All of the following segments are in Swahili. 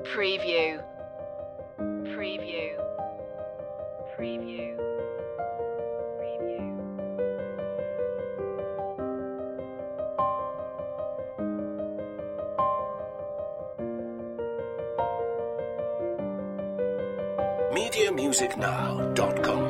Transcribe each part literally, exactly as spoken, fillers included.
Preview. Preview. Preview. Preview. media music now dot com.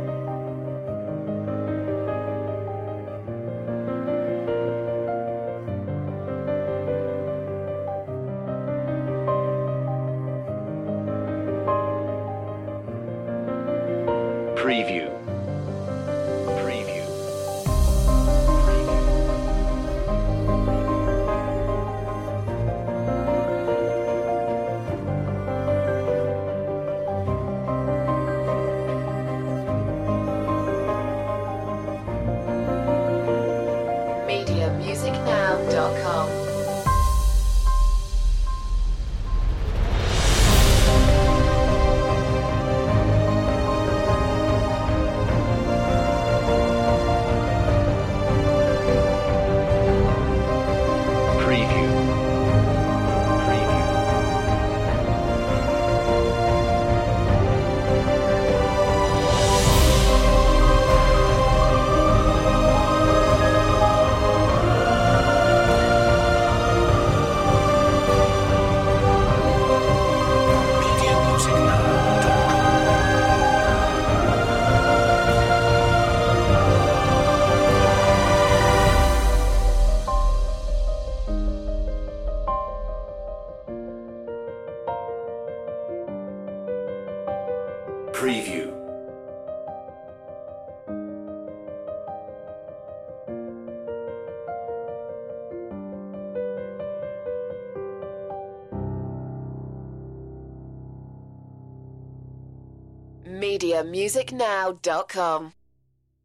Preview. Preview. media music now dot com. Preview. Preview. media music now dot com. Preview. media music now dot com.